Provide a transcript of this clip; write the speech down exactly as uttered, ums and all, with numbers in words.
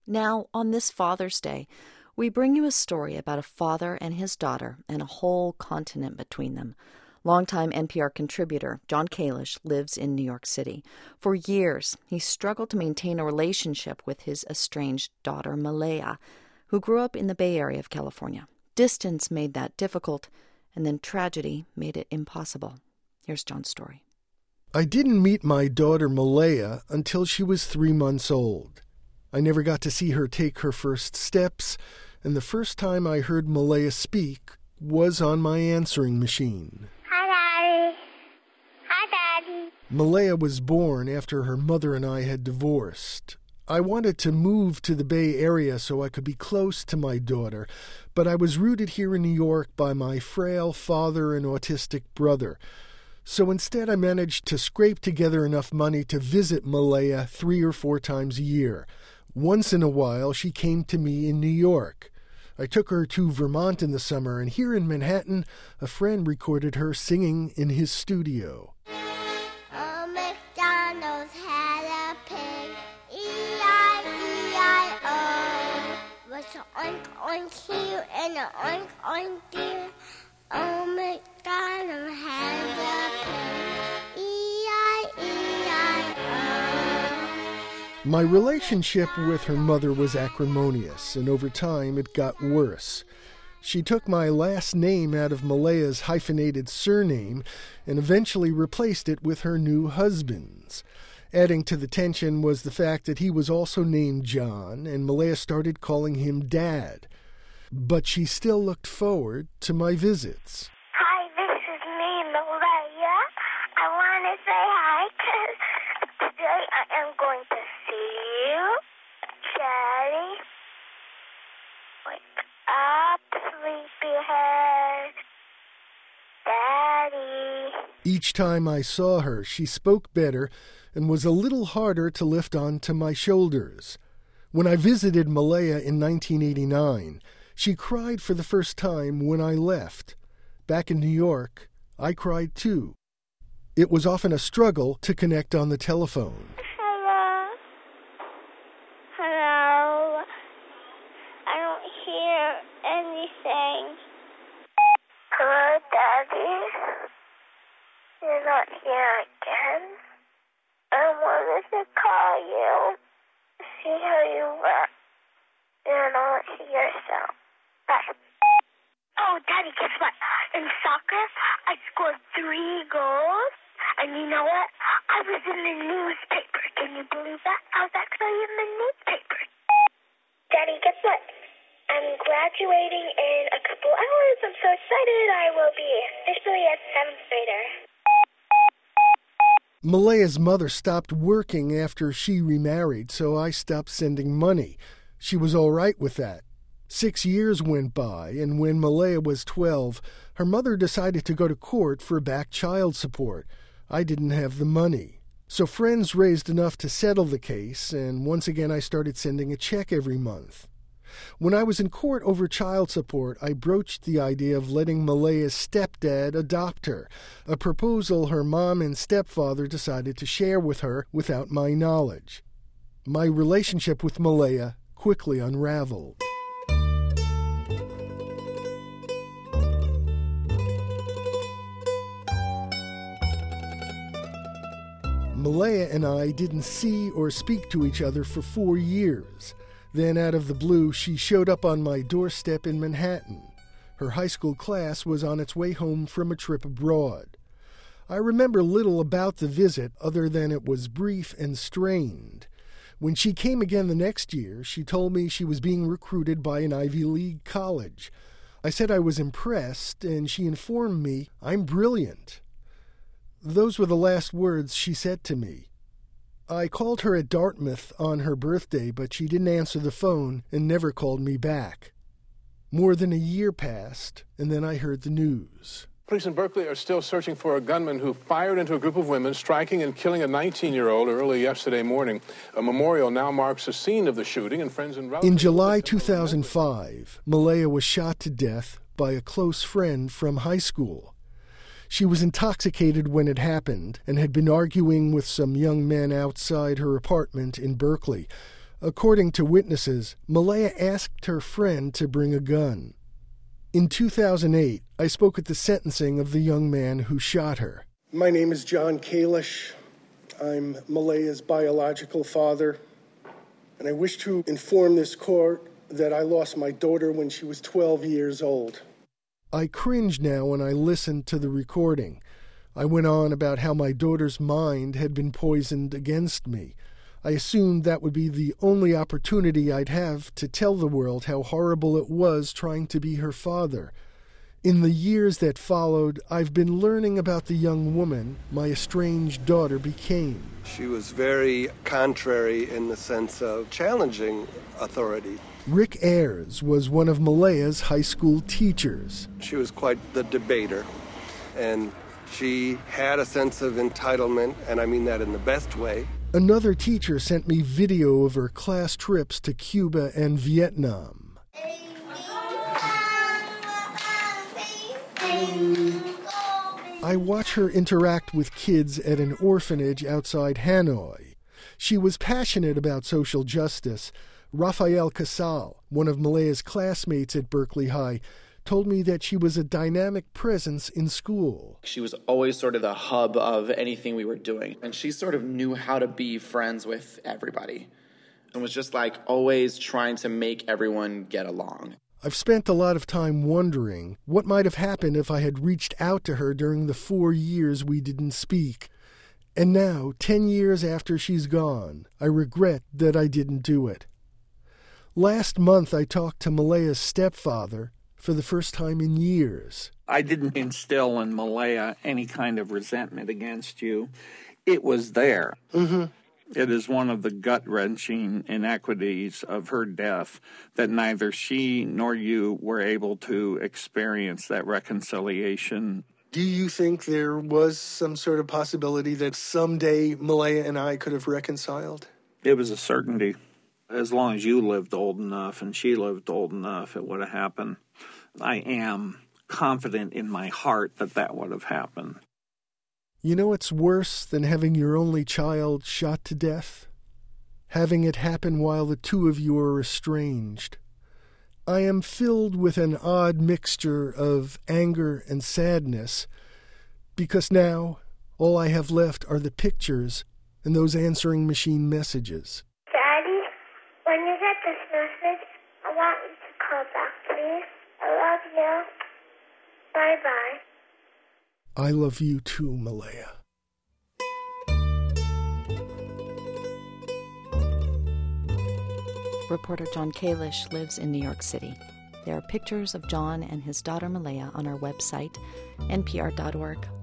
Now, on this Father's Day, we bring you a story about a father and his daughter and a whole continent between them. Longtime N P R contributor John Kalish lives in New York City. For years, he struggled to maintain a relationship with his estranged daughter, Malaya, who grew up in the Bay Area of California. Distance made that difficult, and then tragedy made it impossible. Here's John's story. I didn't meet my daughter Malaya until she was three months old. I never got to see her take her first steps, and the first time I heard Malaya speak was on my answering machine. Hi, Daddy. Hi, Daddy. Malaya was born after her mother and I had divorced. I wanted to move to the Bay Area so I could be close to my daughter, but I was rooted here in New York by my frail father and autistic brother. So instead I managed to scrape together enough money to visit Malaya three or four times a year. Once in a while she came to me in New York. I took her to Vermont in the summer, and here in Manhattan, a friend recorded her singing in his studio. Oh, McDonald's had a pig, E I E I O. Was an oink oink here and an oink oink there. Oh, McDonald had a pig, E I E I O. My relationship with her mother was acrimonious, and over time it got worse. She took my last name out of Malaya's hyphenated surname and eventually replaced it with her new husband's. Adding to the tension was the fact that he was also named John, and Malaya started calling him Dad. But she still looked forward to my visits. Hi, this is me, Malaya. I want to say hi because today I am going to see you. Daddy, wake up, sleepyhead. Daddy. Each time I saw her, she spoke better and was a little harder to lift onto my shoulders. When I visited Malaya in nineteen eighty-nine, she cried for the first time when I left. Back in New York, I cried too. It was often a struggle to connect on the telephone. Hello. Hello. I don't hear anything. Hello, Daddy. You're not here again. I wanted to call you, see how you were. You're not here, so. Bye. Oh, Daddy, guess what? In soccer, I scored three goals. And you know what? I was in the newspaper. Can you believe that? I was actually in the newspaper. Daddy, guess what? I'm graduating in a couple hours. I'm so excited. I will be officially a seventh grader. Malaya's mother stopped working after she remarried, so I stopped sending money. She was all right with that. Six years went by, and when Malaya was twelve, her mother decided to go to court for back child support. I didn't have the money. So friends raised enough to settle the case, and once again I started sending a check every month. When I was in court over child support, I broached the idea of letting Malaya's stepdad adopt her, a proposal her mom and stepfather decided to share with her without my knowledge. My relationship with Malaya quickly unraveled. Malaya and I didn't see or speak to each other for four years. Then, out of the blue, she showed up on my doorstep in Manhattan. Her high school class was on its way home from a trip abroad. I remember little about the visit other than it was brief and strained. When she came again the next year, she told me she was being recruited by an Ivy League college. I said I was impressed, and she informed me I'm brilliant. Those were the last words she said to me. I called her at Dartmouth on her birthday, but she didn't answer the phone and never called me back. More than a year passed, and then I heard the news. Police in Berkeley are still searching for a gunman who fired into a group of women, striking and killing a nineteen-year-old early yesterday morning. A memorial now marks the scene of the shooting, and friends and relatives... In July two thousand five, Malaya was shot to death by a close friend from high school. She was intoxicated when it happened and had been arguing with some young men outside her apartment in Berkeley. According to witnesses, Malaya asked her friend to bring a gun. In two thousand eight, I spoke at the sentencing of the young man who shot her. My name is John Kalish. I'm Malaya's biological father, and I wish to inform this court that I lost my daughter when she was twelve years old. I cringe now when I listened to the recording. I went on about how my daughter's mind had been poisoned against me. I assumed that would be the only opportunity I'd have to tell the world how horrible it was trying to be her father. In the years that followed, I've been learning about the young woman my estranged daughter became. She was very contrary in the sense of challenging authority. Rick Ayers was one of Malaya's high school teachers. She was quite the debater, and she had a sense of entitlement, and I mean that in the best way. Another teacher sent me video of her class trips to Cuba and Vietnam. I watch her interact with kids at an orphanage outside Hanoi. She was passionate about social justice. Rafael Casal, one of Malaya's classmates at Berkeley High, told me that she was a dynamic presence in school. She was always sort of the hub of anything we were doing, and she sort of knew how to be friends with everybody and was just like always trying to make everyone get along. I've spent a lot of time wondering what might have happened if I had reached out to her during the four years we didn't speak. And now, ten years after she's gone, I regret that I didn't do it. Last month I talked to Malaya's stepfather for the first time in years. I didn't instill in Malaya any kind of resentment against you. It was there. Mm-hmm. It is one of the gut-wrenching inequities of her death that neither she nor you were able to experience that reconciliation. Do you think there was some sort of possibility that someday Malaya and I could have reconciled? It was a certainty. As long as you lived old enough and she lived old enough, it would have happened. I am confident in my heart that that would have happened. You know what's worse than having your only child shot to death? Having it happen while the two of you are estranged. I am filled with an odd mixture of anger and sadness, because now all I have left are the pictures and those answering machine messages. Daddy, when you get this message, I want you to call back, please. I love you. Bye-bye. I love you too, Malaya. Reporter John Kalish lives in New York City. There are pictures of John and his daughter Malaya on our website, n p r dot org.